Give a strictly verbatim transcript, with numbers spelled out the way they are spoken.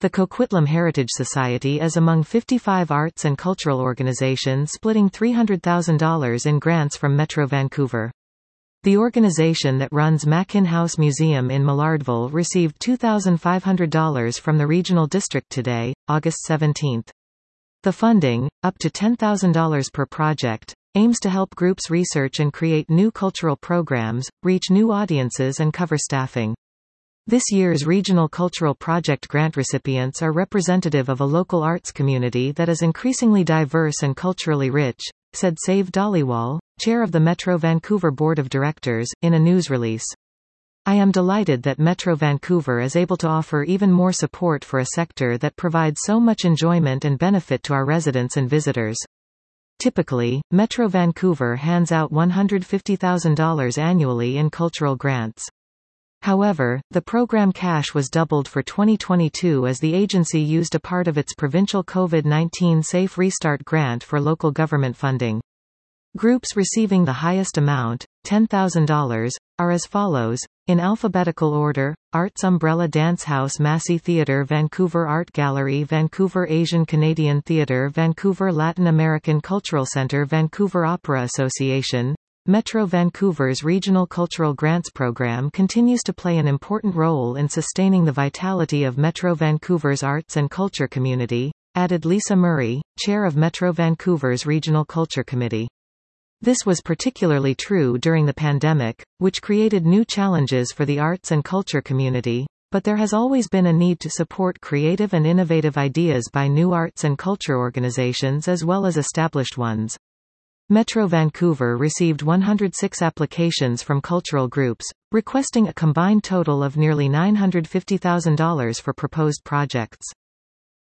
The Coquitlam Heritage Society is among fifty-five arts and cultural organizations splitting three hundred thousand dollars in grants from Metro Vancouver. The organization that runs Mackin House Museum in Millardville received two thousand five hundred dollars from the Regional District today, August seventeenth. The funding, up to ten thousand dollars per project, aims to help groups research and create new cultural programs, reach new audiences and cover staffing. This year's Regional Cultural Project grant recipients are representative of a local arts community that is increasingly diverse and culturally rich, said Save Dhaliwal, chair of the Metro Vancouver Board of Directors, in a news release. I am delighted that Metro Vancouver is able to offer even more support for a sector that provides so much enjoyment and benefit to our residents and visitors. Typically, Metro Vancouver hands out one hundred fifty thousand dollars annually in cultural grants. However, the program cash was doubled for twenty twenty-two as the agency used a part of its provincial COVID nineteen Safe Restart grant for local government funding. Groups receiving the highest amount, ten thousand dollars, are as follows, in alphabetical order: Arts Umbrella Dance House, Massey Theatre, Vancouver Art Gallery, Vancouver Asian Canadian Theatre, Vancouver Latin American Cultural Centre, Vancouver Opera Association. Metro Vancouver's Regional Cultural Grants Program continues to play an important role in sustaining the vitality of Metro Vancouver's arts and culture community, added Lisa Murray, chair of Metro Vancouver's Regional Culture Committee. This was particularly true during the pandemic, which created new challenges for the arts and culture community, but there has always been a need to support creative and innovative ideas by new arts and culture organizations as well as established ones. Metro Vancouver received one hundred six applications from cultural groups, requesting a combined total of nearly nine hundred fifty thousand dollars for proposed projects.